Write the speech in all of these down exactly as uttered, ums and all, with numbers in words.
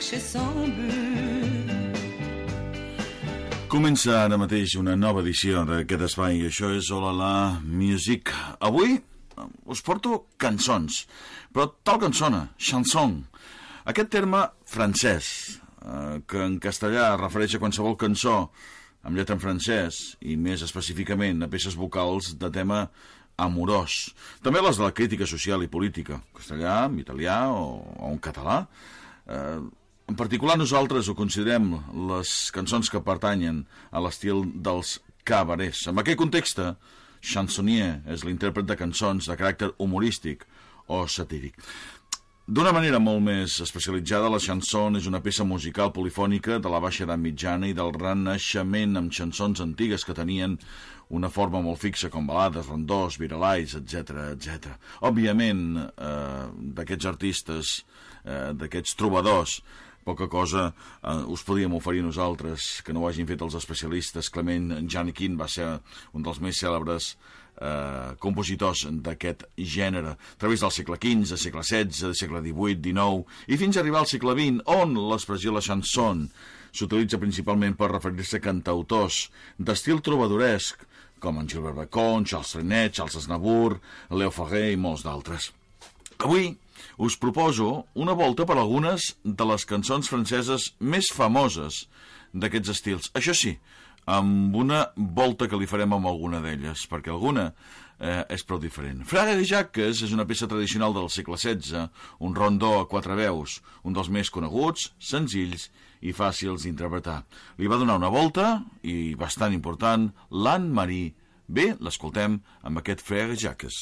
marcher sans but. Comença ara mateix una nova edició d'aquest espai i això és Hola la Music. Avui us porto cançons, però tal cançona, chanson. Aquest terme francès, eh, que en castellà es refereix a qualsevol cançó amb lletra en francès i més específicament a peces vocals de tema amorós. També les de la crítica social i política, castellà, en italià o, o en català. Eh, en particular nosaltres ho considerem les cançons que pertanyen a l'estil dels cabarets. En aquest context, chansonnier és l'intèrpret de cançons de caràcter humorístic o satíric. D'una manera molt més especialitzada, la chanson és una peça musical polifònica de la baixa edat mitjana i del renaixement amb chansons antigues que tenien una forma molt fixa com balades, rondors, viralais, etcètera, etcètera. Òbviament, eh, d'aquests artistes, eh, d'aquests trobadors, poca cosa eh, us podíem oferir nosaltres que no ho hagin fet els especialistes. Clement Janikin va ser un dels més cèlebres eh, compositors d'aquest gènere, a través del segle quinze, segle setze, segle divuit, dinou i fins a arribar al segle vint, on l'expressió la chanson s'utilitza principalment per referir-se a cantautors d'estil trobadoresc, com en Gilbert Bécaud, Charles Trenet, Charles Aznavour, Léo Ferré i molts d'altres. Avui us proposo una volta per algunes de les cançons franceses més famoses d'aquests estils. Això sí, amb una volta que li farem amb alguna d'elles, perquè alguna eh, és prou diferent. Frères et Jacques és una peça tradicional del segle setze, un rondó a quatre veus, un dels més coneguts, senzills i fàcils d'interpretar. Li va donar una volta, i bastant important, l'Anne-Marie. Bé, l'escoltem amb aquest Frères et Jacques.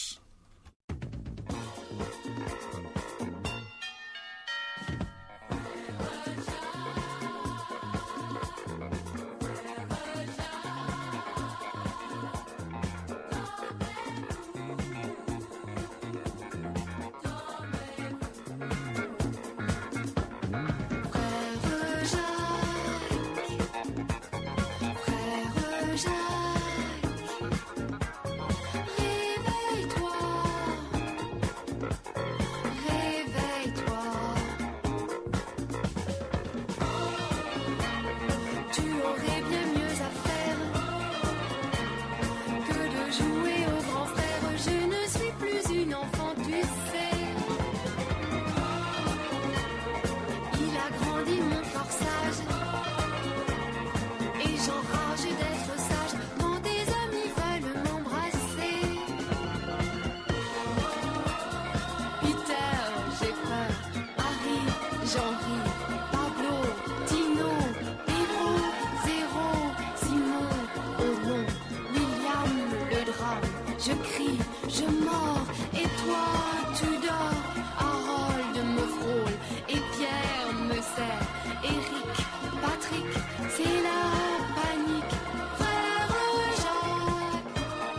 Je crie, je mords, et toi, tu dors. Harold me frôle, et Pierre me serre. Eric, Patrick, c'est la panique. Frère Jacques,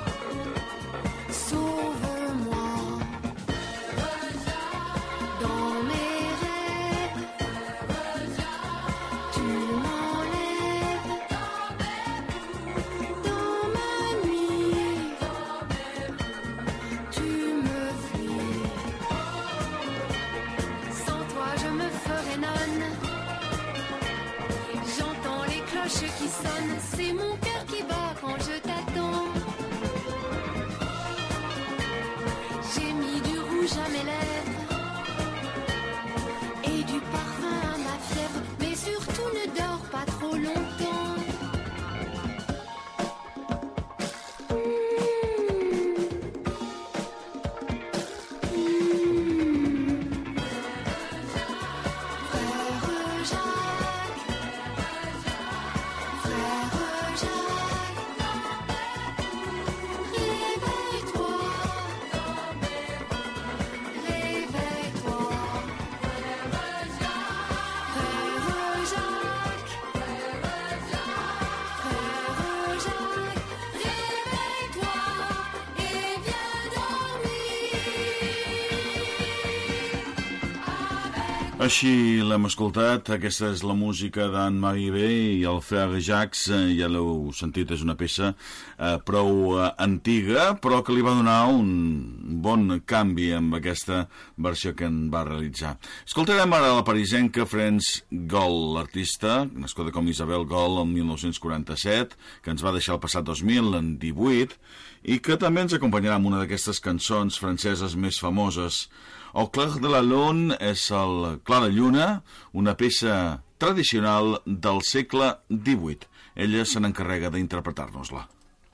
sauve-moi. Dans mes rêves, tu m'enlèves. Dans ma nuit, tu me fuis. Sans toi je me ferai nonne. J'entends les cloches qui sonnent. C'est mon cœur qui bat quand je t'attends. J'ai mis du rouge à mes lèvres et du parfum à ma fièvre. Mais surtout ne dors pas trop longtemps. Frère Jacques, frère Jacques, réveille-toi, réveille-toi. Frère Jacques, frère Jacques, réveille-toi et viens dormir. Així l'hem escoltat, aquesta és la música d'Anne-Marie B i el Frère Jacques, eh, ja l'heu sentit, és una peça eh, prou eh, antiga, però que li va donar un bon canvi amb aquesta versió que en va realitzar. Escoltarem ara la parisenca France Gall, l'artista, nascuda com Isabel Gall el mil nou-cents quaranta-set, que ens va deixar el passat dos mil divuit, i que també ens acompanyarà amb una d'aquestes cançons franceses més famoses. Au clair de la lune és el Clara Lluna, una peça tradicional del segle divuit. Ella se n'encarrega d'interpretar-nos-la.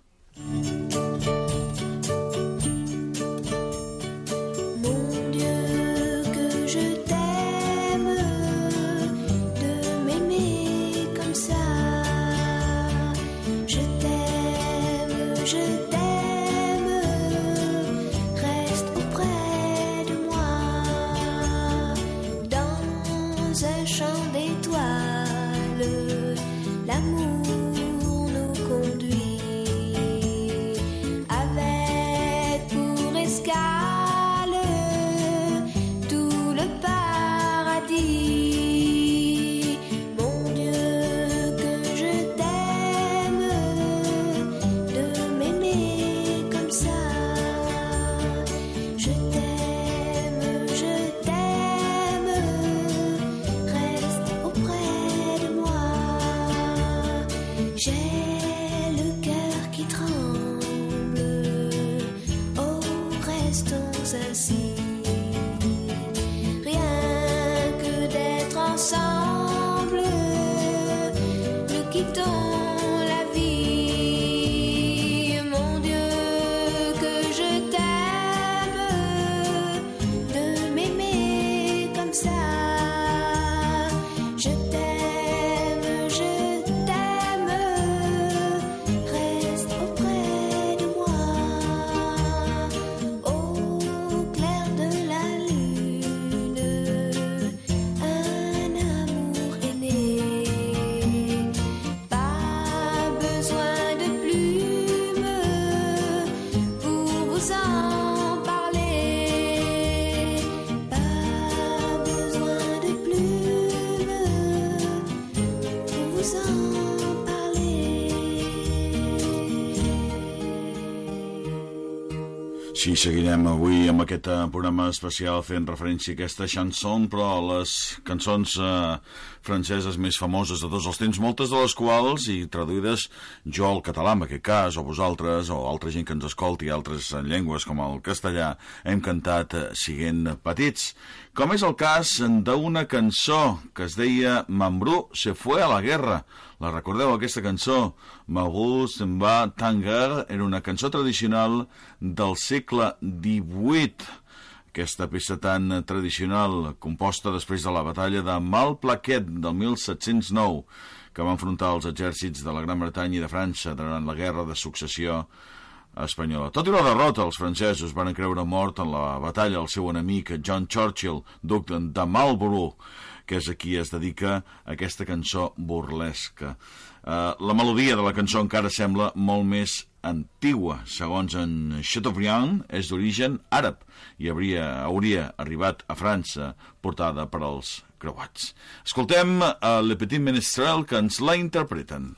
Sí, seguirem avui amb aquest programa especial fent referència a aquesta chanson, però les cançons eh, franceses més famoses de tots els temps, moltes de les quals, i traduïdes jo al català, en aquest cas, o vosaltres, o altra gent que ens escolti, altres llengües com el castellà, hem cantat eh, siguent petits. Com és el cas d'una cançó que es deia Mambrú se fue a la guerra. La recordeu, aquesta cançó? Mambrú se'n va tangar, era una cançó tradicional del segle divuit. Aquesta peça tan tradicional, composta després de la batalla de Malplaquet del mil set-cents nou, que va enfrontar els exèrcits de la Gran Bretanya i de França durant la Guerra de Successió espanyola. Tot i la derrota, els francesos van creure mort en la batalla el seu enemic John Churchill, duc de Marlborough, que és a qui es dedica aquesta cançó burlesca. Uh, la melodia de la cançó encara sembla molt més antigua. Segons en Chateaubriand, és d'origen àrab i hauria, hauria arribat a França portada per als creuats. Escoltem a Le Petit Ménestrel, que ens la interpreten.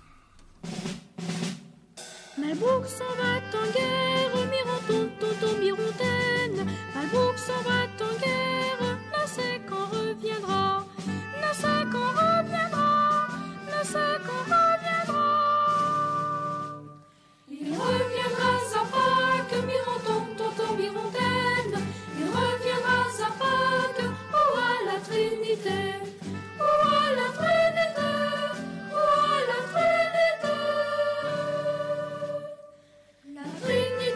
Malbrook s'en va en guerre, Mironton, tonton Mirontaine. Malbrook s'en va en guerre, ne sait quand reviendra, ne sait quand reviendra, ne sait quand reviendra. Il reviendra à Pâques, Mironton, tonton Mirontaine. Il reviendra à Pâques, ou à la Trinité, ou à la Trinité, ou à la Trinité. La Trinité.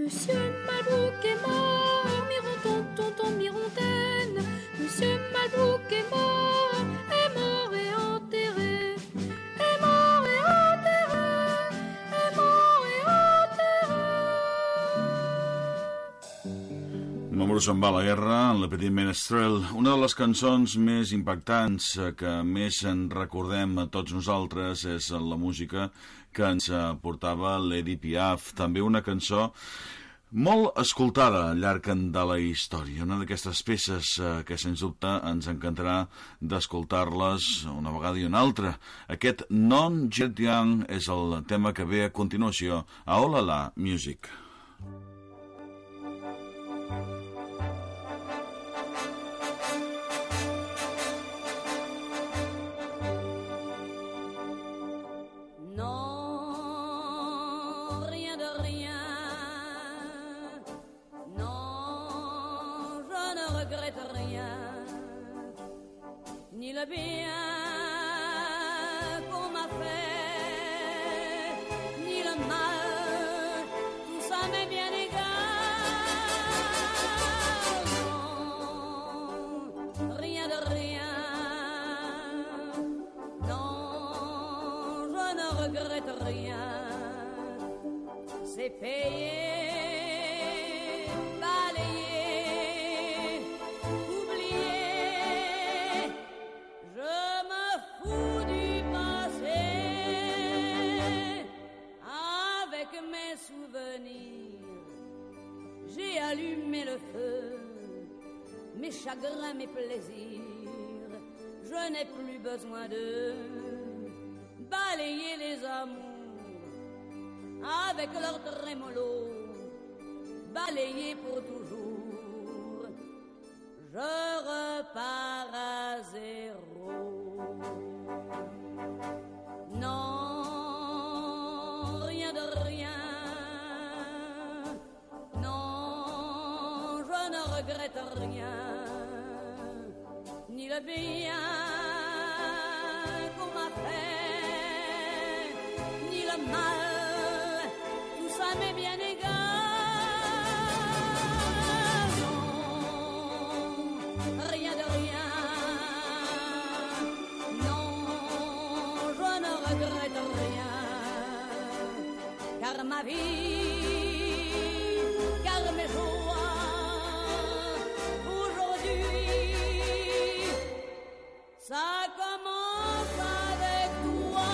Monsieur Malbrook est mort, mironton, tonton, mirontaine. Monsieur Malbrook est mort, est mort et enterré. Est mort et enterré, est mort et enterré. Número se'n va a la guerra, en la Petit Menestrel, una de les cançons més impactants que més en recordem a tots nosaltres és la música que ens portava l'Edith Piaf, també una cançó molt escoltada al llarg de la història, una d'aquestes peces que sens dubte ens encantarà d'escoltar-les una vegada i una altra. Aquest Non Jet Young és el tema que ve a continuació a Oh La La Music. Ni le bien qu'on m'a fait, ni le mal, tout ça m'est bien égal. Non, rien de rien. Non, je ne regrette rien. C'est payé. J'ai allumé le feu, mes chagrins, mes plaisirs. Je n'ai plus besoin de balayer les amours avec leur trémolo, balayer pour toujours. Je repars à zéro. Non, rien de rien. Je ne regrette rien, ni le bien qu'on m'a fait, ni le mal, tout ça m'est bien égal. Non, rien de rien. Non, je ne regrette rien, car ma vie, car mes jours, ça commence avec toi.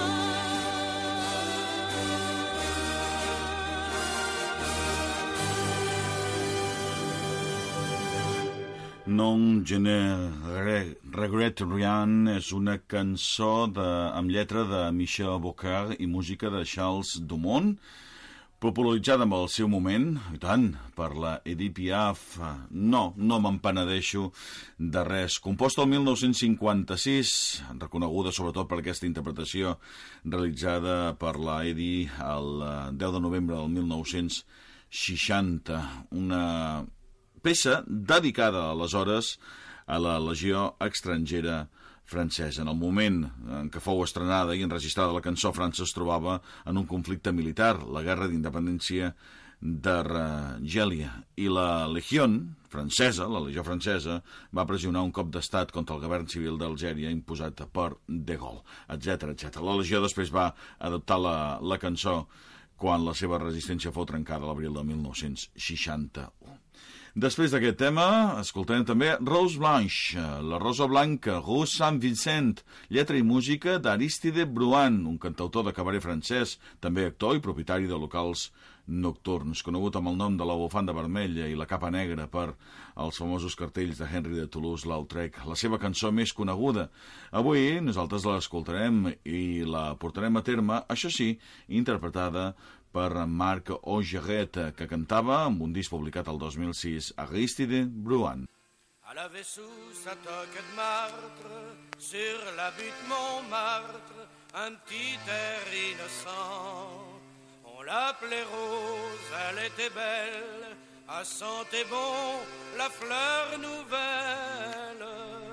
Non Je ne regrette rien és una cançó de, amb lletra de Michel Bocard i música de Charles Dumont, popularitzada en el seu moment, i tant, per la Edith Piaf. No, no me'n penedeixo de res. Composta el mil nou-cents cinquanta-sis, reconeguda sobretot per aquesta interpretació realitzada per la Edith el deu de novembre del mil nou-cents seixanta. Una peça dedicada aleshores a la Legió Estrangera francesa. En el moment en què fou estrenada i enregistrada la cançó, França es trobava en un conflicte militar, la guerra d'independència d'Argèlia, i la Legió francesa, la Legió francesa, va pressionar un cop d'estat contra el govern civil d'Algèria imposat per De Gaulle, etcètera, etcètera. La Legió després va adoptar la, la cançó quan la seva resistència fou trencada a l'abril de mil nou-cents seixanta-u. Després d'aquest tema, escoltarem també Rose Blanche, la Rosa Blanca, Rue Saint-Vincent, lletra i música d'Aristide Bruant, un cantautor de cabaret francès, també actor i propietari de locals nocturns, conegut amb el nom de la bufanda vermella i la capa negra per als famosos cartells de Henry de Toulouse-Lautrec, la seva cançó més coneguda. Avui nosaltres l'escoltarem i la portarem a terme, això sí, interpretada per Marc Augeret, que cantava amb un disc publicat el dos mil sis, Aristide Bruant. Elle avait sous sa toque de martre, sur la butte Montmartre, un petit air innocent. On l'appelait Rose, elle était belle, elle sentait bon la fleur nouvelle,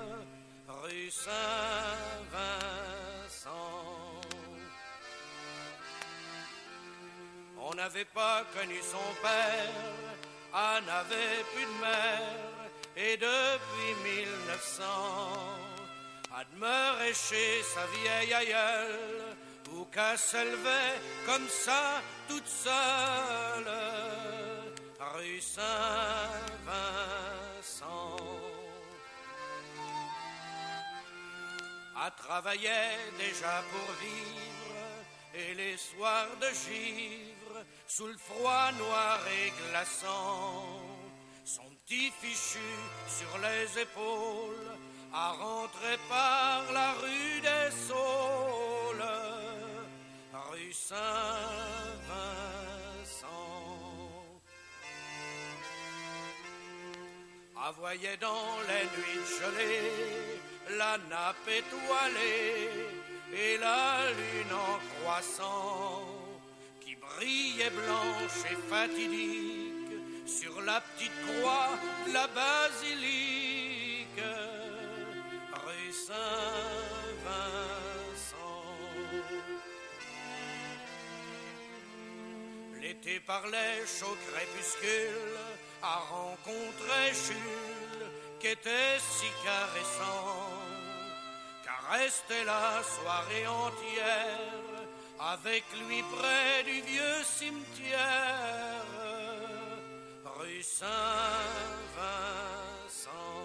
rue Saint-Vincent. On n'avait pas connu son père, ah, n'avait plus de mère, et depuis mille neuf cents, à demeurer chez sa vieille aïeule, ou qu'à s'élever comme ça, toute seule, rue Saint-Vincent. À travailler déjà pour vivre, et les soirs de givre, sous le froid noir et glaçant, son petit fichu sur les épaules, à rentrer par la rue des Saules, rue Saint-Vincent. À voyer dans les nuits gelées, la nappe étoilée et la lune en croissant, qui brillait blanche et fatidique sur la petite croix de la basilique, rue Saint-Vincent. L'été parlait chaud crépuscule, à rencontrer Jules, qui était si caressant, qu'à rester la soirée entière, avec lui près du vieux cimetière, rue Saint-Vincent.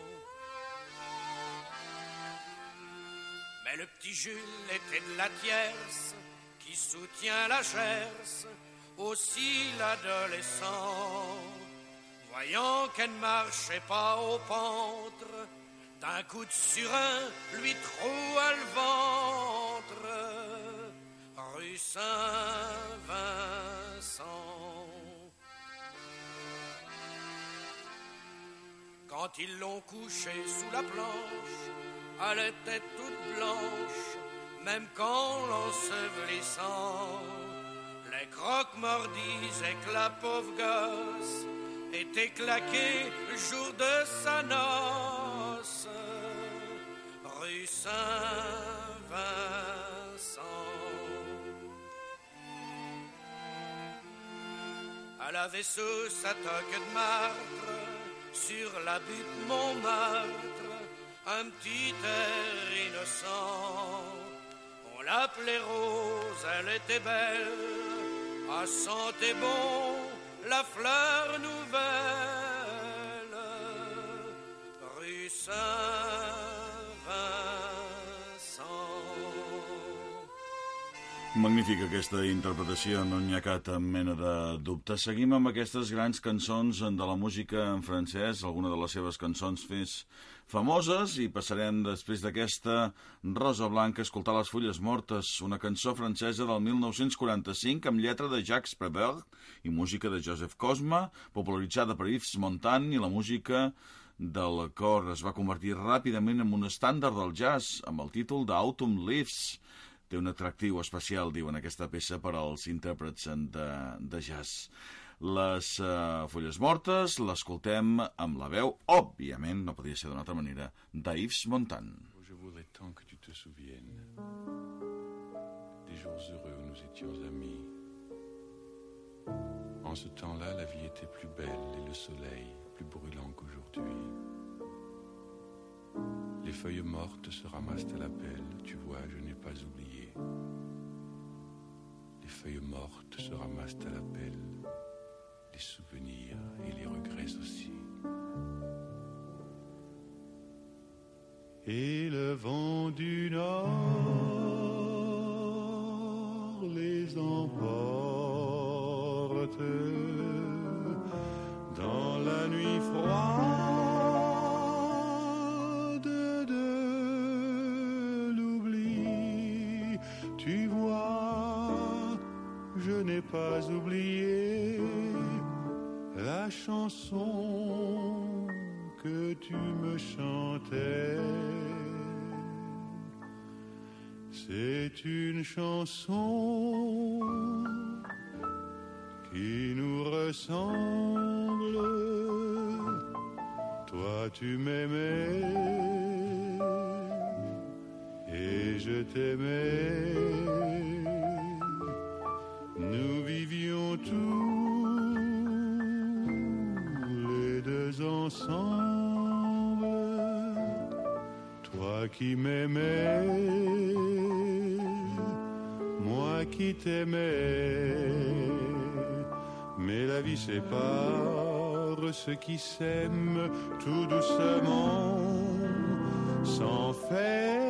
Mais le petit Jules était de la tierce, qui soutient la Gers, aussi l'adolescent. Voyant qu'elle ne marchait pas au pentre, d'un coup de surin lui troua le ventre, rue Saint-Vincent. Quand ils l'ont couchée sous la planche, elle était toute blanche, même qu'en l'ensevelissant, les croque-morts disaient que la pauvre gosse était claqué le jour de sa noce, rue Saint-Vincent. Elle avait sous sa toque de martre, sur la butte Montmartre, un petit air innocent. On l'appelait Rose, elle était belle, elle sentait bon la fleur nouvelle, rue Saint-Vincent. Magnífica aquesta interpretació, no n'hi ha cap mena de dubte. Seguim amb aquestes grans cançons de la música en francès, alguna de les seves cançons més famoses, i passarem després d'aquesta Rosa Blanca a escoltar Les fulles mortes, una cançó francesa del mil nou-cents quaranta-cinc amb lletra de Jacques Prévert i música de Joseph Cosma, popularitzada per Yves Montand, i la música del cor es va convertir ràpidament en un estàndard del jazz amb el títol d'Autumn Leaves. Té un atractiu especial, diuen, aquesta peça per als intèrprets de, de jazz. Les uh, fulles mortes l'escoltem amb la veu, òbviament, no podia ser d'una altra manera, d'Yves Montand. Je voudrais tant que tu te souviennes des jours heureux où nous étions amis. En ce temps-là, la vie était plus belle et le soleil plus brûlant qu'aujourd'hui. Les feuilles mortes se ramassent à la pelle, tu vois, je n'ai pas oublié. Les feuilles mortes se ramassent à la pelle, les souvenirs et les regrets aussi. Et le vent du nord les emporte dans la nuit froide de l'oubli. Tu vois, je n'ai pas oublié la chanson que tu me chantais. C'est une chanson qui nous ressemble. Toi tu m'aimais et je t'aimais. nous vivions tous les deux ensemble, toi qui m'aimais, moi qui t'aimais, mais la vie sépare ceux qui s'aiment tout doucement, sans faire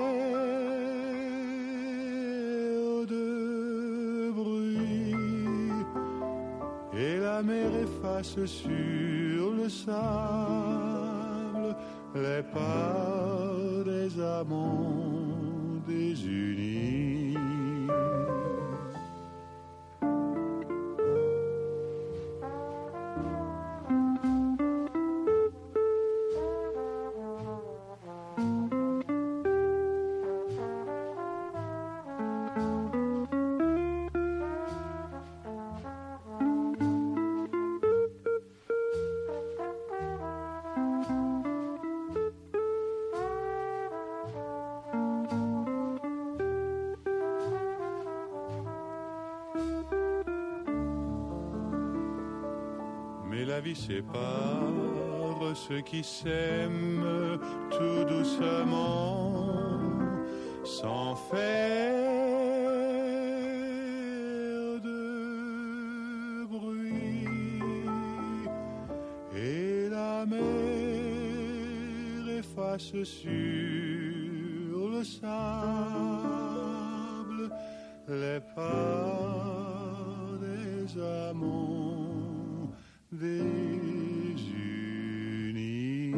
de bruit, et la mer efface sur le sable les pas des amants désunis. Mais la vie sépare ceux qui s'aiment tout doucement, sans faire de bruit, et la mer efface sur le sable les pas des amants désunis.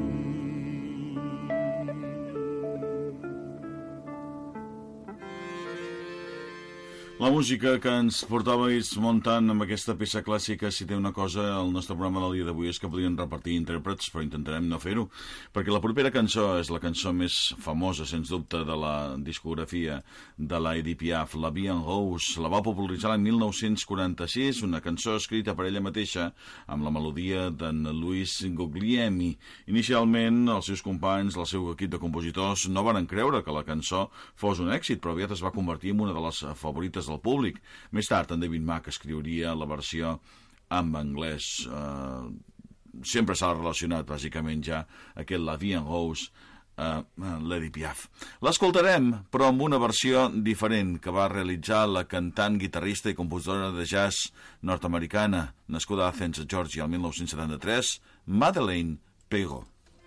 La música que ens portàveu muntant amb aquesta peça clàssica, si té una cosa, el nostre programa del dia d'avui és que podrien repartir intèrprets, però intentarem no fer-ho, perquè la propera cançó és la cançó més famosa, sens dubte, de la discografia de la Edith Piaf, La Vie en Rose. La va popularitzar l'any mil nou-cents quaranta-sis, una cançó escrita per ella mateixa, amb la melodia d'en Louis Guglielmi. Inicialment, els seus companys, el seu equip de compositors, no van creure que la cançó fos un èxit, però aviat es va convertir en una de les favorites del públic. Més tard, en David Mack escriuria la versió en anglès. Uh, sempre s'ha relacionat, bàsicament, ja aquest La Vie en Rose, uh, l'Edith Piaf. L'escoltarem, però amb una versió diferent que va realitzar la cantant, guitarrista i compositora de jazz nord-americana, nascuda a Athens, Georgia, el mil nou-cents setanta-tres, Madeleine Peyroux.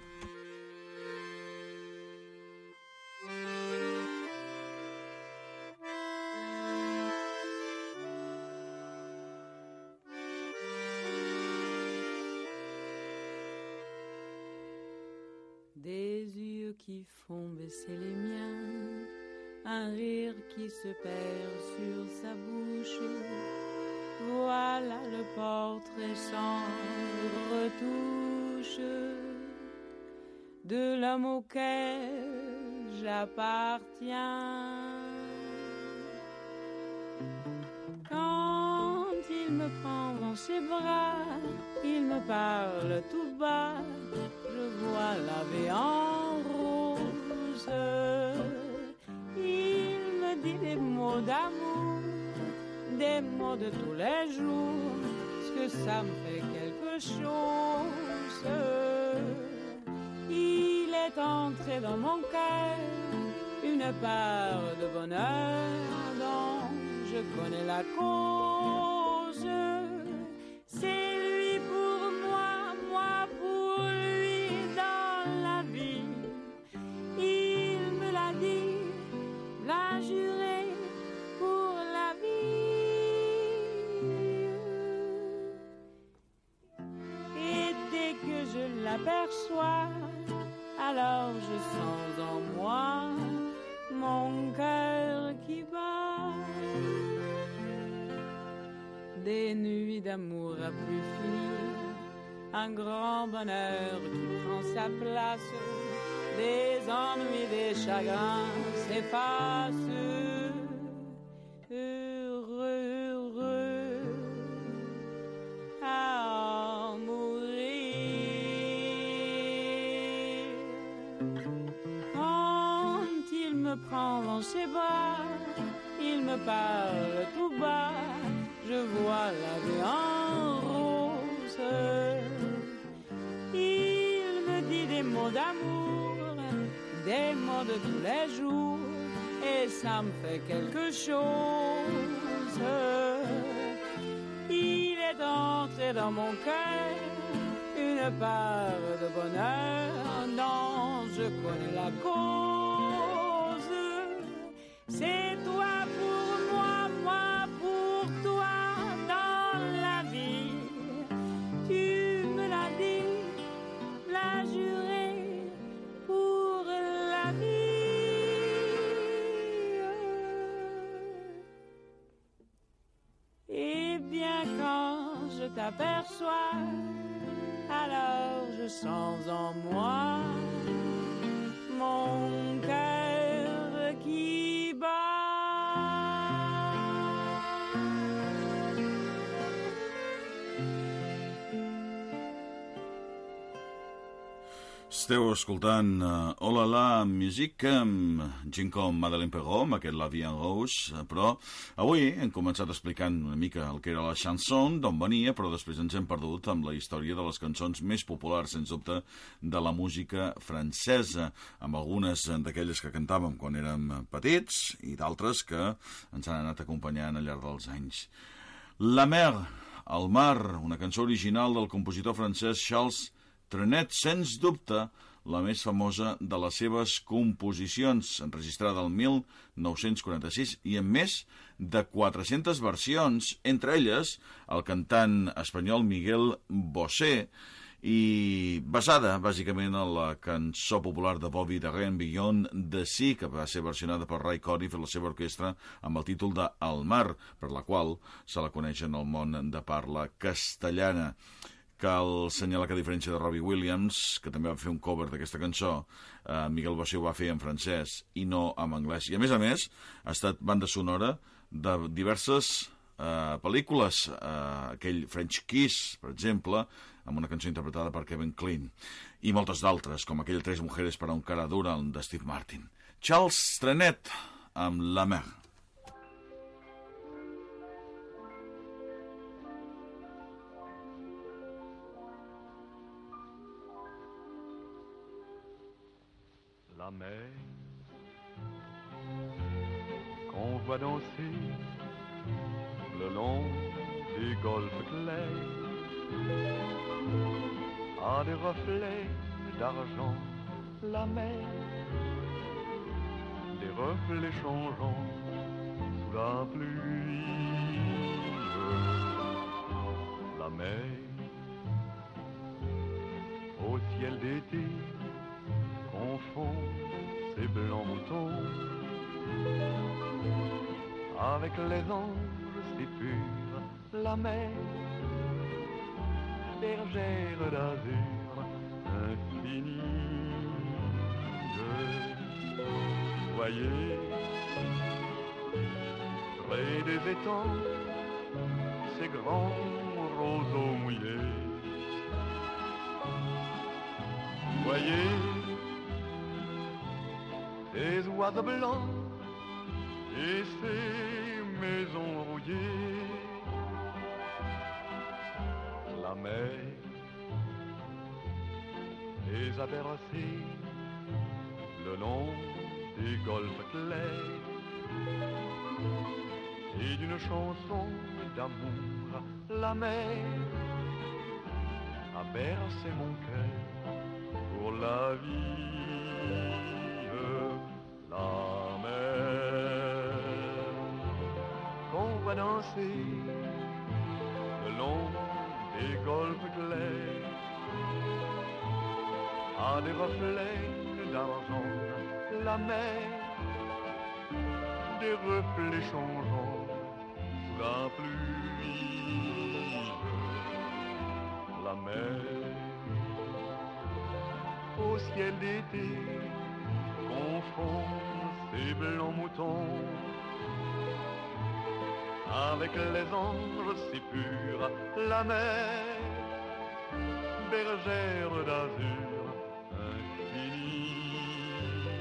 Des yeux qui font baisser les miens, un rire qui se perd sur sa bouche. Voilà le portrait sans retouche de l'homme auquel j'appartiens. Quand il me prend dans ses bras, il me parle tout bas, je vois la vie en rose. Il me dit des mots d'amour, des mots de tous les jours, parce que ça me fait quelque chose. Il est entré dans mon cœur une part de bonheur dont je connais la cause. C'est lui pour moi, moi pour lui dans la vie. Il me l'a dit, l'a juré pour la vie. Et dès que je l'aperçois, alors je sens en moi mon cœur qui bat. Des nuits d'amour à plus finir, un grand bonheur qui prend sa place, des ennuis, des chagrins s'effacent. Heureux, heureux à en mourir. Quand il me prend dans ses bras, il me parle tout bas, je je vois la vie en rose. Il me dit des mots d'amour, des mots de tous les jours, et ça me fait quelque chose. Il est entré dans mon cœur une part de bonheur dont je connais la cause. C'est toi pour moi, moi pour toi dans la vie. Tu me l'as dit, l'as juré pour la vie. Et bien quand je t'aperçois, alors je sens en moi mon cœur qui bat. Esteu escoltant uh, Oh La La Music amb gent com Madeleine Perrault, amb aquest La Vie en Rose, però avui hem començat explicant una mica el que era la chanson, d'on venia, però després ens hem perdut amb la història de les cançons més populars, sens dubte, de la música francesa, amb algunes d'aquelles que cantàvem quan érem petits i d'altres que ens han anat acompanyant al llarg dels anys. La Mer, el mar, una cançó original del compositor francès Charles Trenet, sens dubte, la més famosa de les seves composicions, enregistrada el mil nou-cents quaranta-sis i amb més de quatre-centes versions, entre elles el cantant espanyol Miguel Bosé, i basada, bàsicament, en la cançó popular de Bobby Darin, Beyond the Sea, que va ser versionada per Ray Conniff i la seva orquestra amb el títol de El Mar, per la qual se la coneix en el món de parla castellana. Cal assenyalar que a diferència de Robbie Williams, que també va fer un cover d'aquesta cançó, eh, Miguel Bosé ho va fer en francès i no en anglès. I a més a més, ha estat banda sonora de diverses eh, pel·lícules, eh, aquell French Kiss, per exemple, amb una cançó interpretada per Kevin Kline, i moltes d'altres, com aquell Tres mujeres para un cara dura, de Steve Martin. Charles Trenet, amb La Mer. La mer qu'on voit danser le long des golfes clairs a des reflets d'argent. La mer, des reflets changeants sous la pluie. La mer au ciel d'été confond ces blancs moutons avec les anges si purs. La mer, bergère d'azur infinie. Voyez, près des étangs, ces grands roseaux mouillés. Voyez, ces oiseaux blancs et ces maisons rouillées. La mer les a bercés le long des golfes clairs et d'une chanson d'amour. La mer a bercé mon cœur pour la vie. La mer qu'on va danser le long des golfes clairs a des reflets d'argent. La mer, des reflets changeants sous la pluie. La mer au ciel d'été confond ces blancs moutons avec les anges si purs. La mer, bergère d'azur infinie.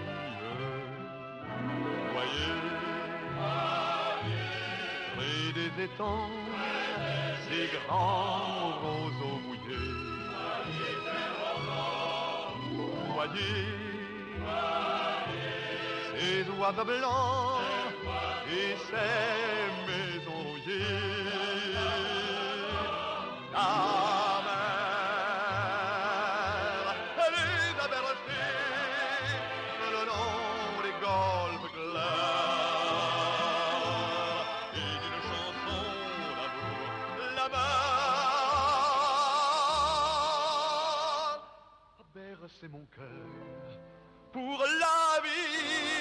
Voyez, près des les étangs, ces grands roseaux mouillés. Voyez ces oiseaux blancs et ces maisons rouillées. La mer, elle les a bercées le long des golfes clairs et d'une chanson d'amour là-bas a bercé mon cœur pour la vie.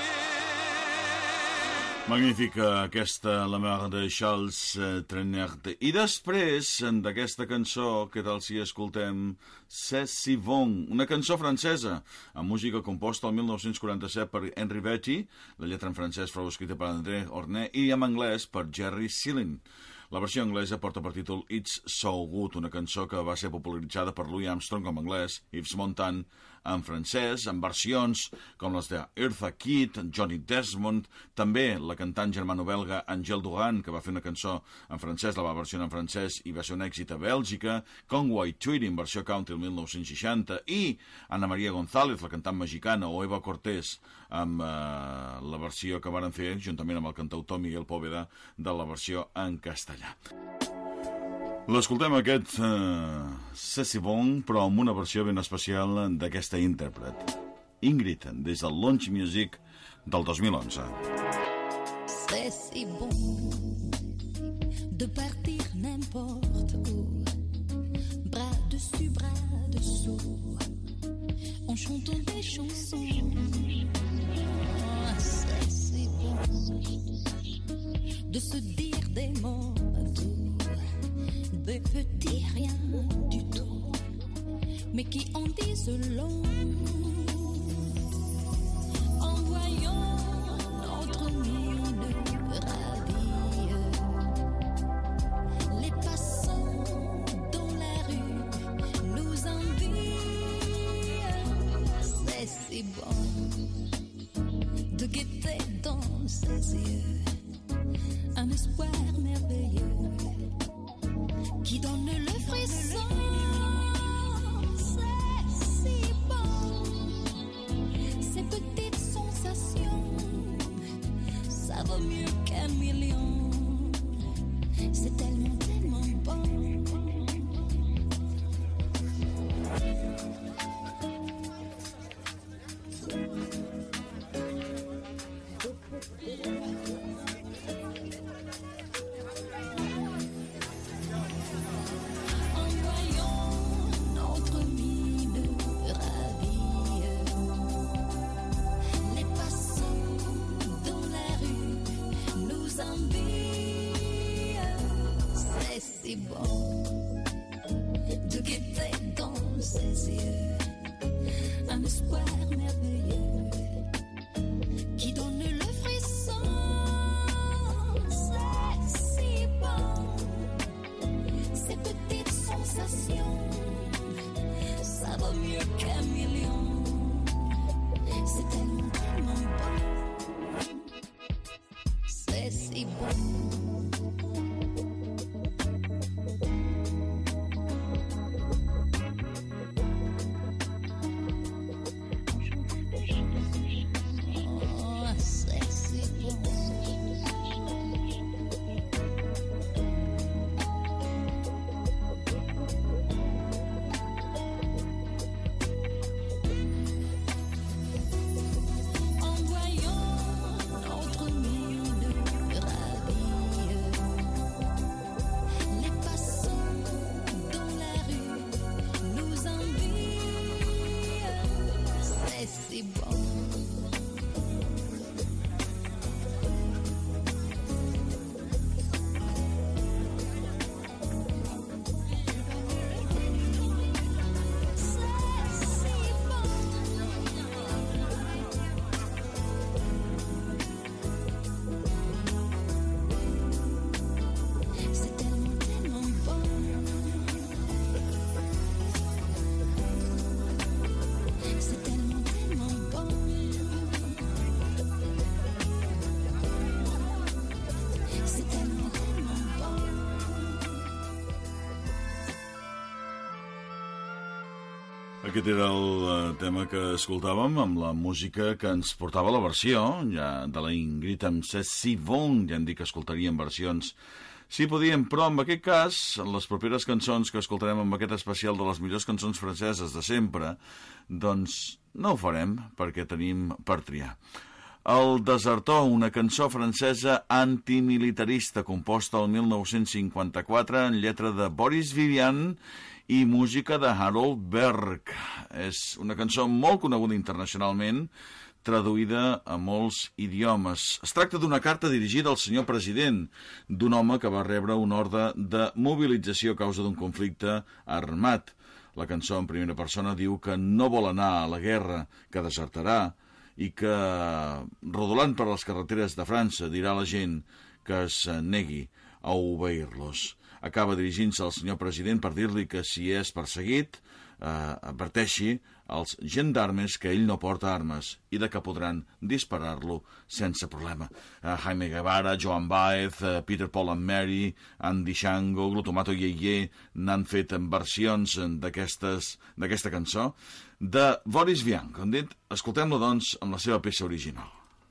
Magnífica aquesta, la mare de Charles Trenet. I després d'aquesta cançó, què tal si escoltem C'est si bon, una cançó francesa, amb música composta el mil nou-cents quaranta-set per Henri Betty, la lletra en francès fou escrita per André Orné i en anglès per Jerry Seeling. La versió anglesa porta per títol It's So Good, una cançó que va ser popularitzada per Louis Armstrong en anglès, Yves Montand en francès, en versions com les de Eartha Kitt, Johnny Desmond, també la cantant germano-belga Angèle Duran, que va fer una cançó en francès, la va versionar en francès i va ser un èxit a Bèlgica, Conway Twitty en versió country el mil nou-cents seixanta, i Ana María González, la cantant mexicana, o Eva Cortés, amb eh, la versió que varen fer, juntament amb el cantautor Miguel Poveda, de la versió en castellà. L'escoltem aquest uh, C'est si bon, però amb una versió ben especial d'aquesta intèrpret, Ingrid, des del Launch Music del dos mil onze. C'est si bon de partir n'importe où, bras dessus, bras dessous, en chantant des chansons. Oh, c'est si bon de se dire des mots doux, des petits rien du tout, mais qui en disent long. En voyant notre monde ravi, les passants dans la rue nous envient. C'est si bon de guetter dans ses yeux un espoir merveilleux qui donne le frisson. C'est si bon, ces petites sensations, ça vaut mieux qu'un million. C'est tellement, tellement bon. C'est bon de guetter dans ses yeux un espoir merveilleux qui donne le frisson. C'est si bon, ces petites sensations, ça vaut mieux qu'un million. C'est tellement, tellement bon. C'est si bon. Aquest era el uh, tema que escoltàvem amb la música que ens portava la versió ja de la Ingrid amb Ceci Von. Ja hem dit que escoltaríem versions si podíem, però en aquest cas, en les properes cançons que escoltarem amb aquest especial de les millors cançons franceses de sempre, doncs no ho farem perquè tenim per triar. El Desertor, una cançó francesa antimilitarista composta el mil nou-cents cinquanta-quatre en lletra de Boris Vivian i música de Harold Berg. És una cançó molt coneguda internacionalment, traduïda a molts idiomes. Es tracta d'una carta dirigida al senyor president, d'un home que va rebre una ordre de mobilització a causa d'un conflicte armat. La cançó en primera persona diu que no vol anar a la guerra, que desertarà, i que, rodolant per les carreteres de França, dirà a la gent que es negui a obeir-los. Acaba dirigint-se al senyor president per dir-li que si és perseguit, eh, adverteixi als gendarmes que ell no porta armes i de que podran disparar-lo sense problema. Eh, Jaime Guevara, Joan Baez, eh, Peter, Paul and Mary, Andy Shango, Glutomato Yeye n'han fet versions d'aquesta cançó de Boris Vian. Com dit, escoltem-lo, doncs, amb la seva peça original.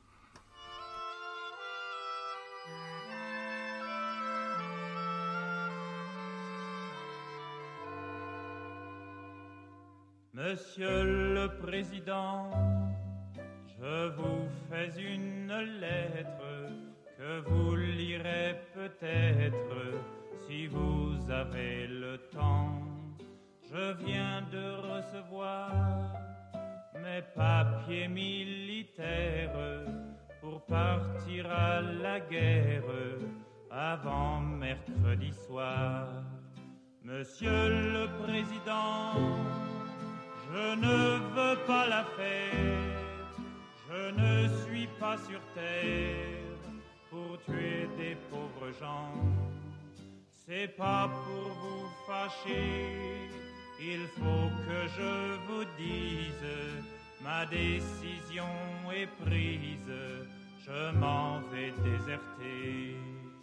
Monsieur le Président, je vous fais une lettre que vous lirez peut-être si vous avez le temps. Je viens de recevoir mes papiers militaires pour partir à la guerre avant mercredi soir. Monsieur le Président, je ne veux pas la fête, je ne suis pas sur terre pour tuer des pauvres gens. C'est pas pour vous fâcher, il faut que je vous dise, ma décision est prise, je m'en vais déserter.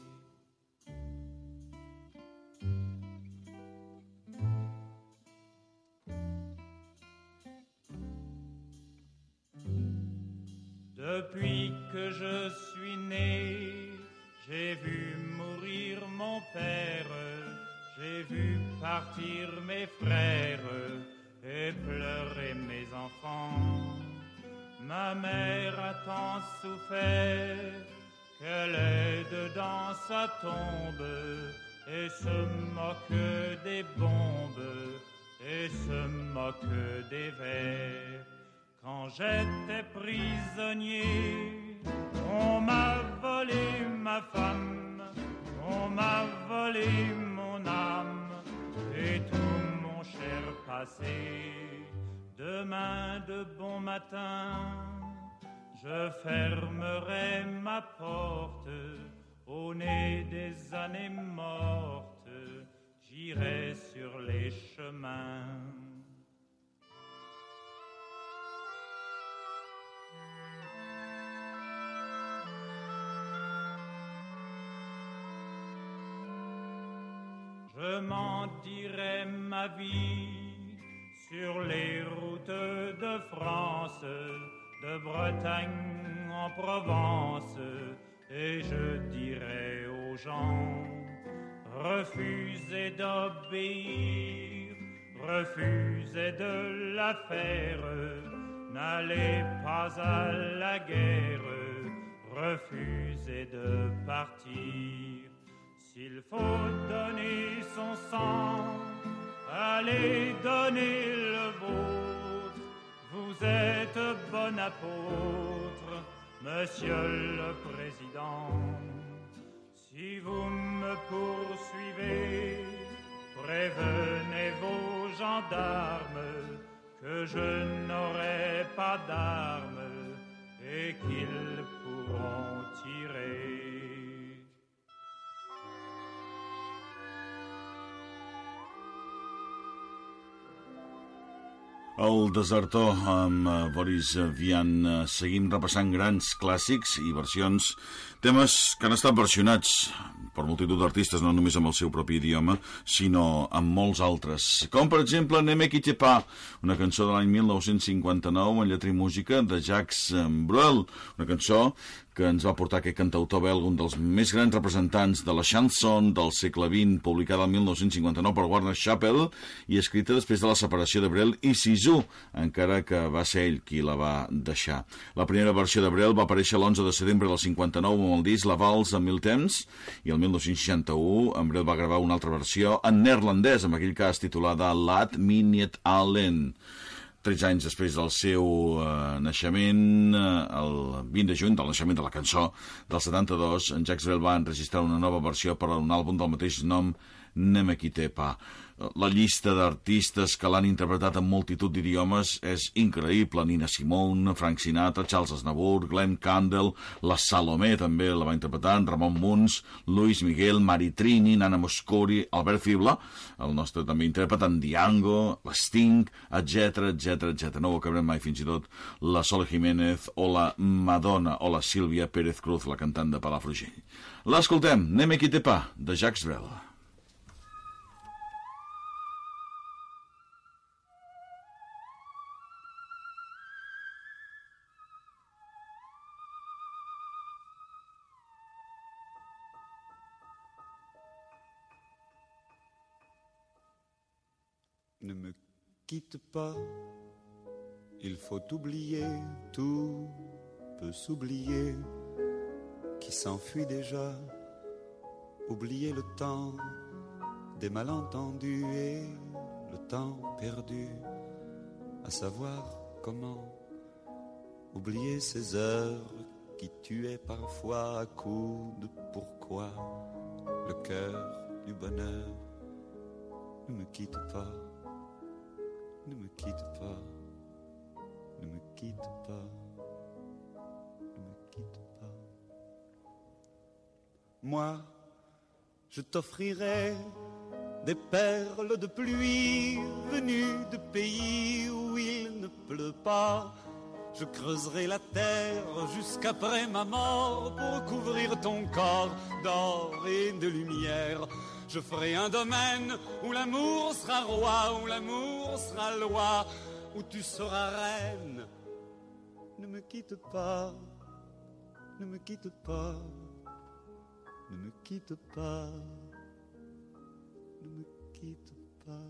Depuis que je suis né, j'ai vu mourir mon père, j'ai vu partir mes frères et pleurer mes enfants. Ma mère a tant souffert qu'elle est dedans sa tombe et se moque des bombes et se moque des vers. Quand j'étais prisonnier, on m'a volé ma femme, on m'a volé mon âme et tout mon cher passé. Demain de bon matin, je fermerai ma porte au nez des années mortes, j'irai sur les chemins. Je m'en dirai ma vie sur les routes de France, de Bretagne en Provence, et je dirai aux gens, refusez d'obéir, refusez de la faire, n'allez pas à la guerre, refusez de partir. S'il faut donner son sang, allez donner le vôtre. Vous êtes bon apôtre, Monsieur le Président. Si vous me poursuivez, prévenez vos gendarmes que je n'aurai pas d'armes et qu'ils pourront tirer. El desertor amb uh, Boris Vian. Uh, seguim repassant grans clàssics i versions, temes que han estat versionats per multitud d'artistes, no només amb el seu propi idioma, sinó amb molts altres. Com, per exemple, Ne me quitte pas, una cançó de l'any mil nou-cents cinquanta-nou en lletra i música de Jacques Brel, una cançó que ens va portar aquest cantautor belga, un dels més grans representants de la chanson del segle vint, publicada el mil nou-cents cinquanta-nou per Warner Chappell i escrita després de la separació de Brel i Sisou, encara que va ser ell qui la va deixar. La primera versió de Brel va aparèixer l'onze de setembre del cinquanta-nou amb el disc La Valse en mil temps, i el mil nou-cents seixanta-u en Brel va gravar una altra versió en neerlandès, en aquell cas titulada Laat me niet alleen. tretze anys després del seu eh, naixement, eh, el vint de juny, del naixement de la cançó del setanta-dos, en Jacques Brel va enregistrar una nova versió per a un àlbum del mateix nom, Ne me quitte pas. La llista d'artistes que l'han interpretat en multitud d'idiomes és increïble. Nina Simone, Frank Sinatra, Charles Aznavour, Glenn Campbell, la Salomé també la va interpretar, Ramon Muns, Luis Miguel, Maritrini, Nana Mouskouri, Albert Fibla, el nostre també intèrpret, en Diango, l'Sting, etc, etc, etc. No ho acabarem mai, fins i tot la Sol Jiménez o la Madonna o la Sílvia Pérez Cruz, la cantant de Palafrugell. L'escoltem, Ne me quitte pas, de Jacques Brel. Ne me quitte pas, il faut oublier, tout peut s'oublier, qui s'enfuit déjà, oublier le temps des malentendus et le temps perdu, à savoir comment oublier ces heures qui tuaient parfois à coups de pourquoi le cœur du bonheur. Ne me quitte pas. Ne me quitte pas, ne me quitte pas, ne me quitte pas. Moi, je t'offrirai des perles de pluie venues de pays où il ne pleut pas. Je creuserai la terre jusqu'après ma mort pour couvrir ton corps d'or et de lumière. Je ferai un domaine où l'amour sera roi, où l'amour sera loi, où tu seras reine. Ne me quitte pas, ne me quitte pas, ne me quitte pas, ne me quitte pas.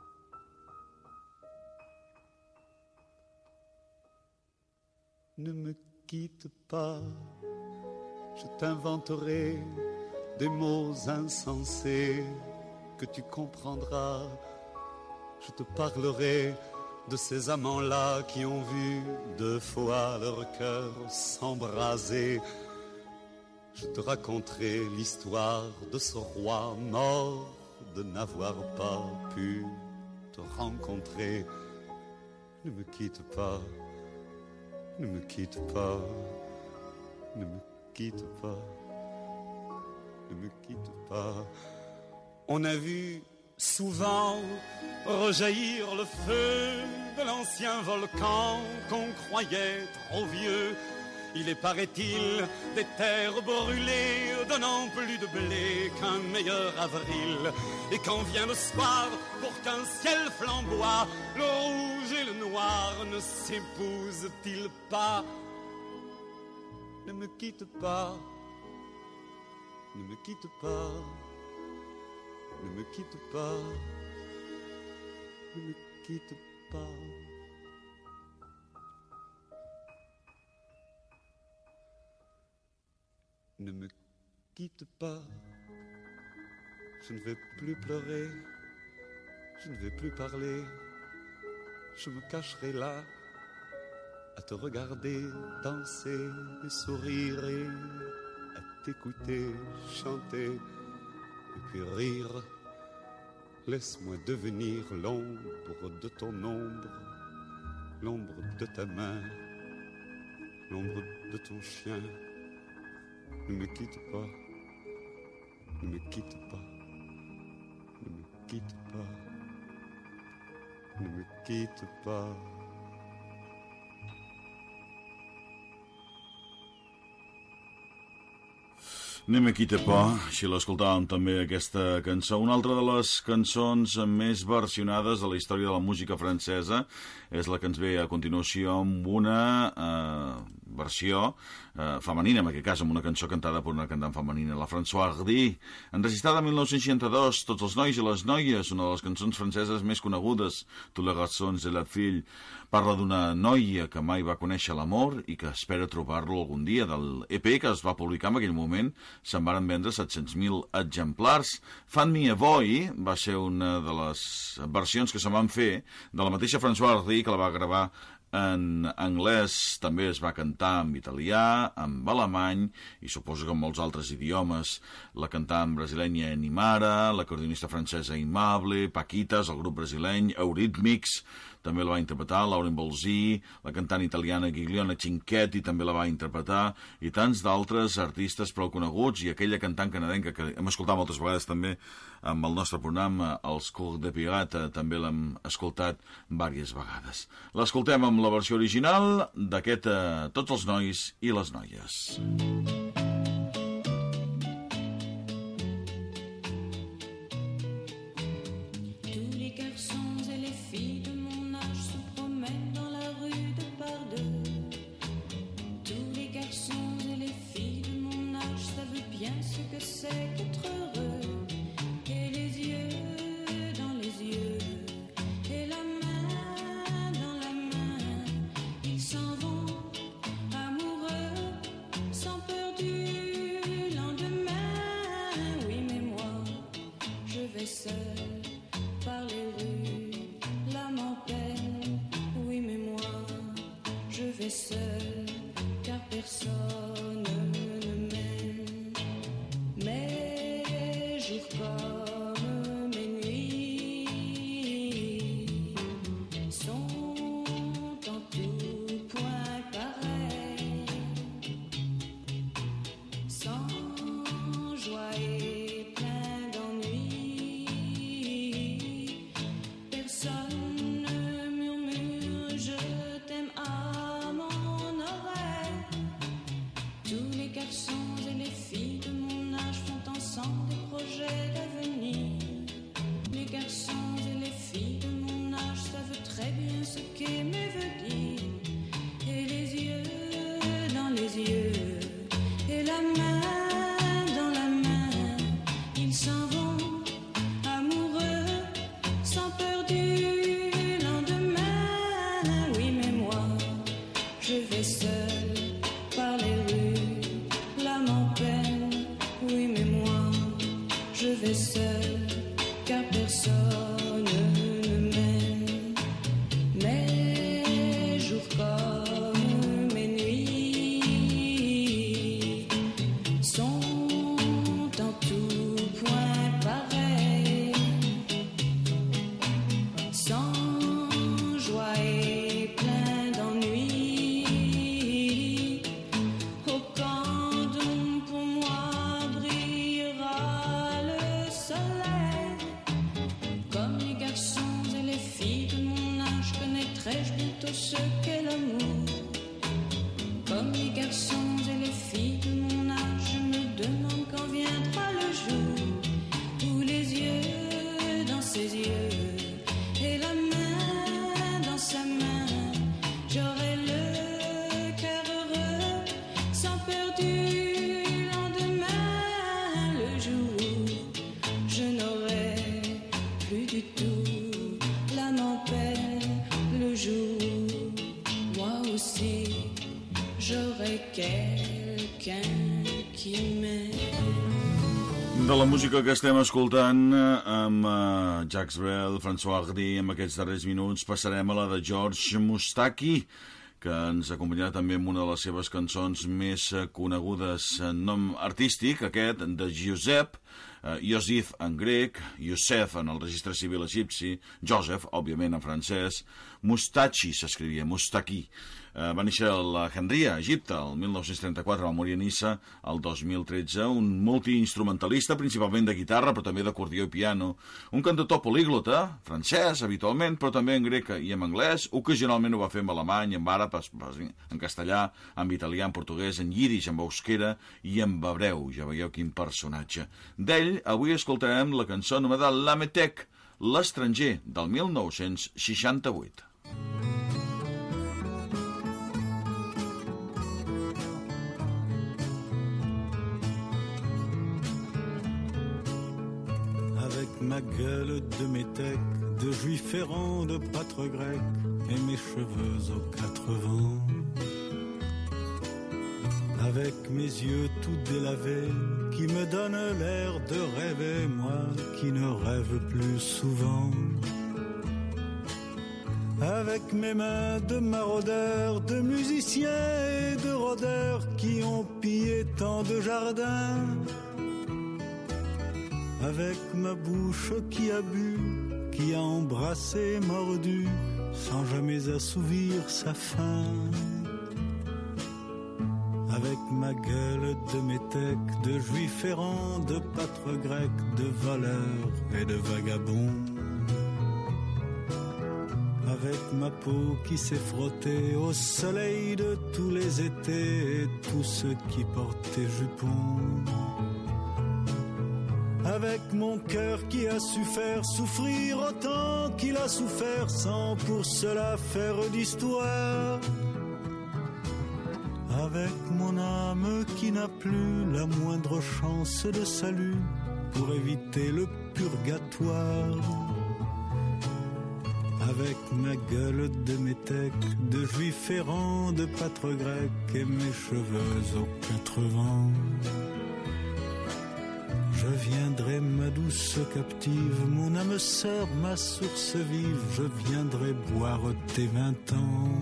Ne me quitte pas, je t'inventerai des mots insensés que tu comprendras. Je te parlerai de ces amants-là qui ont vu deux fois leur cœur s'embraser. Je te raconterai l'histoire de ce roi mort de n'avoir pas pu te rencontrer. Ne me quitte pas, ne me quitte pas, ne me quitte pas. Ne me quitte pas. On a vu souvent rejaillir le feu de l'ancien volcan qu'on croyait trop vieux. Il est, paraît-il, des terres brûlées donnant plus de blé qu'un meilleur avril. Et quand vient le soir, pour qu'un ciel flamboie, le rouge et le noir ne s'épousent-ils pas? Ne me quitte pas. Ne me quitte pas, ne me quitte pas, ne me quitte pas. Ne me quitte pas, je ne vais plus pleurer, je ne vais plus parler, je me cacherai là à te regarder danser et sourire et t'écouter, chanter et puis rire. Laisse-moi devenir l'ombre de ton ombre, l'ombre de ta main, l'ombre de ton chien. Ne me quitte pas, ne me quitte pas, ne me quitte pas, ne me quitte pas. Ne me quitte pas, si l'escoltàvem també aquesta cançó. Una altra de les cançons més versionades de la història de la música francesa és la que ens ve a continuació amb una eh, versió eh, femenina, en aquest cas amb una cançó cantada per una cantant femenina, la Françoise Hardy, enregistrada en mil nou-cents seixanta-dos, Tots els nois i les noies, una de les cançons franceses més conegudes, Tous les garçons et la fille, parla d'una noia que mai va conèixer l'amor i que espera trobar-lo algun dia. Del E P que es va publicar en aquell moment se'n van vendre set-cents mil exemplars. Fan Me a Boy va ser una de les versions que se van fer de la mateixa Françoise Hardy, que la va gravar en anglès, també es va cantar en italià, en alemany i suposo que en molts altres idiomes. La cantant brasilenya Nimara, l'acordeonista francesa Aimable, Paquitas, el grup brasileny, Eurythmics també la va interpretar, Lauren Bolzí, la cantant italiana Gigliona Cinquetti també la va interpretar, i tants d'altres artistes prou coneguts, i aquella cantant canadenca que hem escoltat moltes vegades també amb el nostre programa, els Cours de Pirata, també l'hem escoltat diverses vegades. L'escoltem amb la versió original d'aquest eh, Tots els nois i les noies. Seul, car personne ne m'aime. Mes jours comme mes nuits sont en tout point pareils, sans joie et plein d'ennui. Personne ne murmure je t'aime à mon oreille. Tous les garçons et les filles de mon âge font ensemble des projets d'avenir. Les garçons et les filles de mon âge savent très bien ce qu'aimer veut dire. Et les yeux dans les yeux, et la main dans la main, ils s'en vont amoureux, sans peur du lendemain. Oui, mais moi, je vais seul par les rues, l'âme en peine. Oui, mais moi, je vais seul, car personne ne m'aime. Mes jours comme mes nuits sont en tout point pareils, sans joie et plein d'ennui. Au camp d'ombre pour moi brillera le soleil. Comme les garçons et les filles de mon âge, connaîtrai-je bientôt ce qu'est l'amour. Comme les garçons et les filles de mon âge, je me demande quand viendra le jour où les yeux dans ses yeux et la main dans sa main, j'aurai le cœur heureux, sans peur du lendemain. Le jour où je n'aurai plus du tout l'âme en peine. Le jour où moi aussi j'aurai quelqu'un qui m'aime. De la música que estem escoltant amb uh, Jacques Brel, Françoise Hardy, amb aquests darrers minuts passarem a la de George Moustaki, que ens acompanyarà també amb una de les seves cançons més conegudes en nom artístic, aquest de Giuseppe, eh, Iosif en grec, Youssef en el registre civil egipci, Joseph, òbviament en francès, Mustachi s'escrivia, Mustaki. Eh, va néixer a l'Alejandria, Egipte, el mil nou-cents trenta-quatre, va morir a Niça el dos mil tretze, un multiinstrumentalista, principalment de guitarra, però també d'acordió i piano, un cantautor políglota, francès, habitualment, però també en grec i en anglès, ocasionalment ho va fer en alemany, en àrab, en castellà, en italià, en portuguès, en yiddish, en euskera i en hebreu. Ja veieu quin personatge. D'ell, avui escoltarem la cançó anomenada L'Ametec, l'estranger, del mil nou-cents seixanta-vuit. Avec ma gueule de métèque, de juif errant, de pâtre grec, et mes cheveux aux quatre vents. Avec mes yeux tout délavés, qui me donnent l'air de rêver, moi qui ne rêve plus souvent. Avec mes mains de maraudeurs, de musiciens et de rôdeurs, qui ont pillé tant de jardins. Avec ma bouche qui a bu, qui a embrassé, mordu, sans jamais assouvir sa faim. Avec ma gueule de métèque, de juif errant, de pâtre grec, de voleur et de vagabond. Avec ma peau qui s'est frottée au soleil de tous les étés et tous ceux qui portaient jupons. Avec mon cœur qui a su faire souffrir autant qu'il a souffert sans pour cela faire d'histoire. Avec mon âme qui n'a plus la moindre chance de salut pour éviter le purgatoire. Avec ma gueule de métèque, de juif errant, de pâtre grec et mes cheveux aux quatre vents. Je viendrai, ma douce captive, mon âme sœur, ma source vive, je viendrai boire tes vingt ans.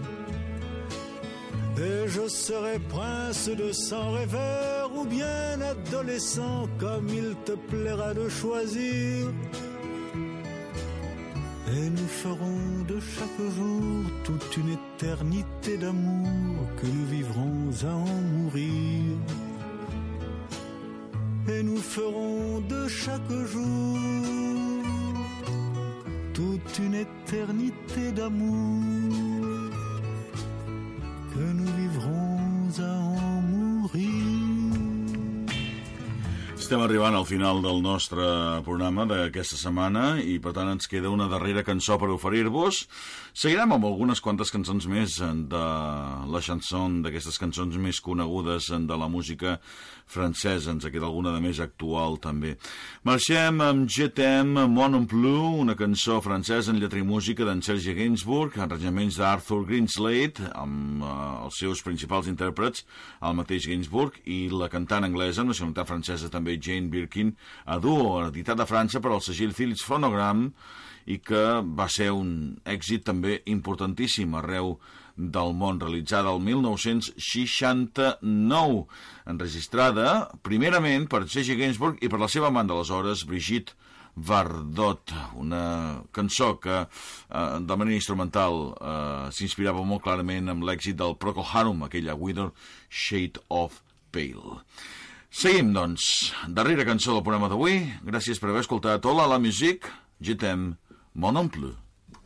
Et je serai prince de sang rêveur ou bien adolescent, comme il te plaira de choisir. Et nous ferons de chaque jour toute une éternité d'amour que nous vivrons à en mourir. Et nous ferons de chaque jour toute une éternité d'amour que nous vivrons a en mourir. Estem arribant al final del nostre programa d'aquesta setmana i per tant ens queda una darrera cançó per oferir-vos. Seguirem amb algunes quantes cançons més de la chanson, d'aquestes cançons més conegudes de la música francesa. Ens queda alguna de més actual també. Marxem amb Je t'aime, Moi non plus, una cançó francesa en lletra i música d'en Serge Gainsbourg, arranjaments d'Arthur Greenslade, amb uh, els seus principals intèrprets, el mateix Gainsbourg, i la cantant anglesa, nacionalitat francesa també, Jane Birkin, a duo, editat a França per al segell Philips Phonogram, i que va ser un èxit també importantíssim arreu del món, realitzada el mil nou-cents seixanta-nou, enregistrada primerament per Serge Gainsbourg i per la seva amant d'aleshores, Brigitte Bardot, una cançó que eh, de manera instrumental eh, s'inspirava molt clarament amb l'èxit del Procol Harum, aquella Whither Shade of Pale. Seguim, doncs, darrera cançó del programa d'avui. Gràcies per haver escoltat Hola la musique, Je t'aime, Moi non plus.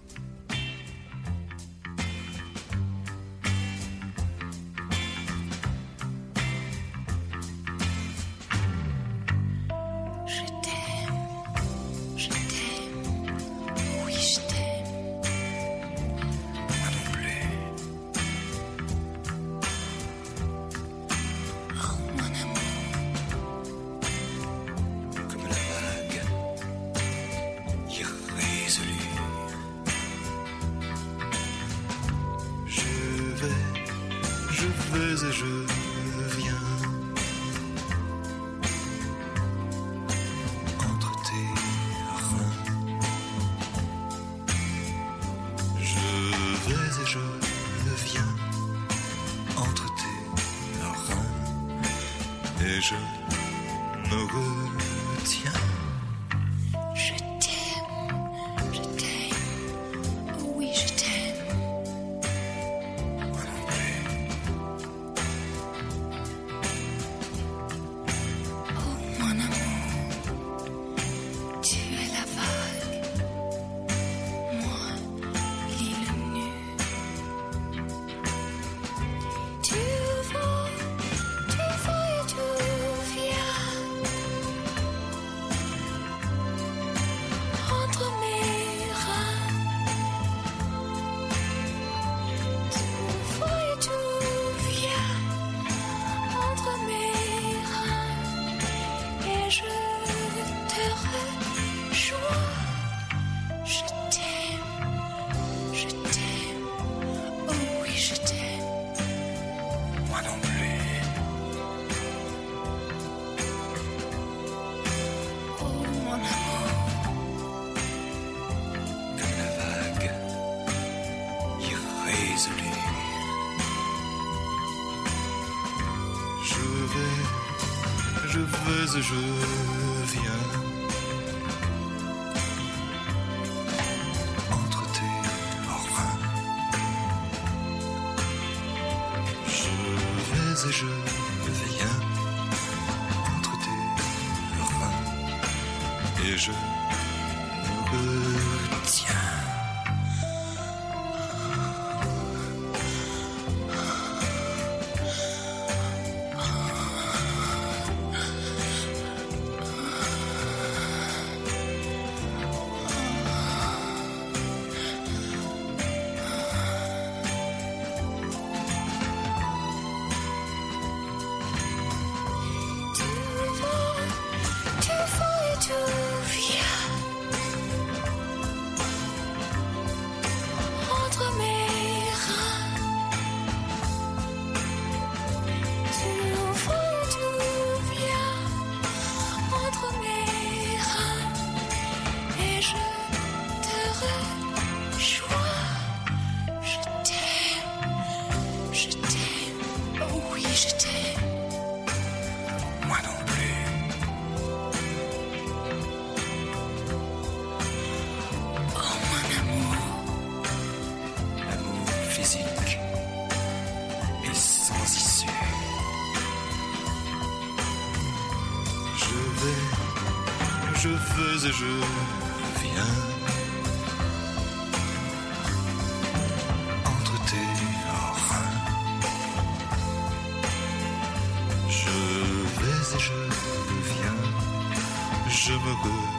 Et je viens entre tes reins. Je vais et je viens entre tes reins. Et je me retiens. Je t'aime, je t'aime, oh oui je t'aime. Moi non plus. Oh mon amour, tu es la vague, moi l'île nue. Tu vas, tu vas et tu viens entre mes reins. Tu vas et tu viens entre mes reins et je te rejoins. Je t'aime, je t'aime, oh oui je t'aime. Moi non plus. Oh mon amour, Comme la vague irrésolue. Je vais, je vais et je viens entre tes reins. Je vais et je viens entre tes reins et je me retiens. tu vas, tu vas et tu viens entre mes reins. Tu vas et tu viens entre mes reins et je te rejoins. Je t'aime, je t'aime, oh oui je t'aime. Moi non plus. Oh mon amour, L'amour physique et sans issue. Je vais, je vais et je viens entre tes reins. Je vais et je viens, je me